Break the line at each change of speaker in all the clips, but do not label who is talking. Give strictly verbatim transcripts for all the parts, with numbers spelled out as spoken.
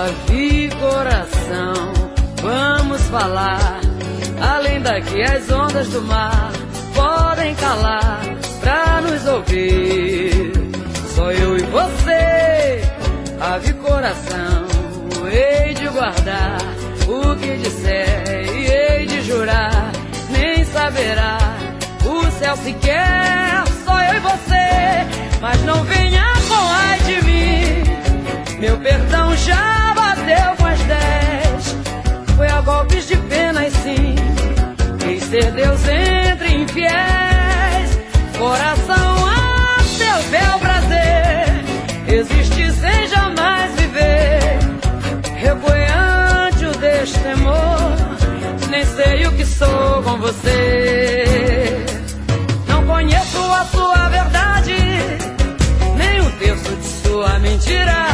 Ave coração, vamos falar. Além daqui as ondas do mar podem calar pra nos ouvir. Só eu e você, ave coração, hei de guardar o que disser e hei de jurar. Nem saberá o céu sequer, só eu e você. Mas não venha com ai de mim, meu perdão já bateu com as dez. Foi a golpes de pena e sim, quis ser Deus entre infiéis. Coração a seu bel prazer, existe sem jamais viver. Repoente o destemor, nem sei o que sou com você. Não conheço a sua verdade, nem um terço de sua mentira.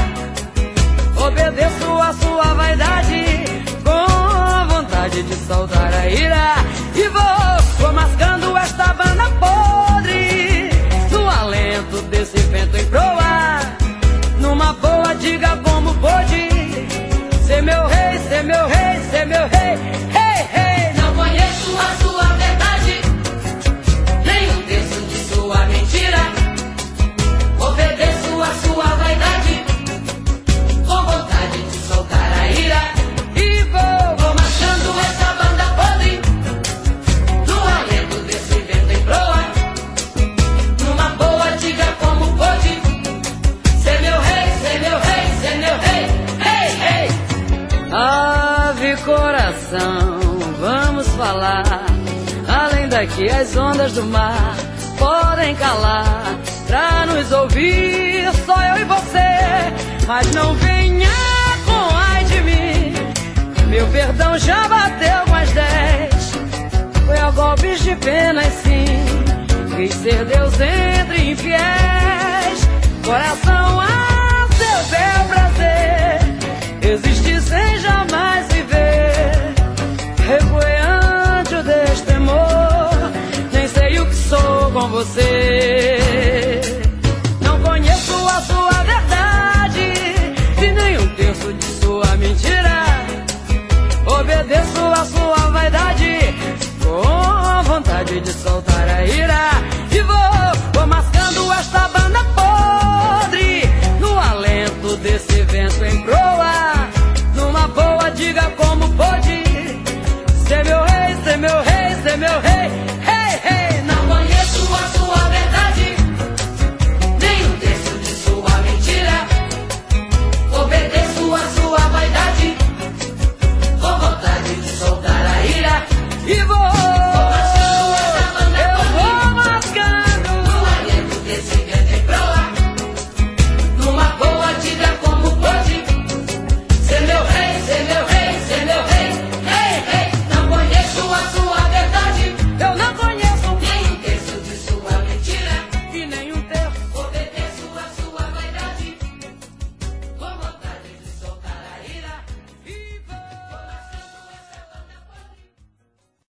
Obedeço a sua vaidade, com vontade de soltar a ira. E vou, vou mascando esta banda podre, no alento desse vento em proa. Numa boa, diga como pôde ser meu rei, ser meu rei, ser meu rei. Hey, hey.
Não conheço a sua verdade, nem um terço de sua mentira. Obedeço a sua vaidade, com vontade de soltar a ira.
E vou,
vou marchando essa banda podre, no alento desse vento em proa. Numa boa, diga como pôde ser meu rei, ser meu rei, ser meu rei. Hey, hey.
ave coração, vamos falar. Além daqui as ondas do mar podem calar pra nos ouvir. Só eu e você, mas não venha com ai de mim, meu perdão já bateu com as dez. Foi a golpes de pena e sim, quis ser Deus entre infiéis. Coração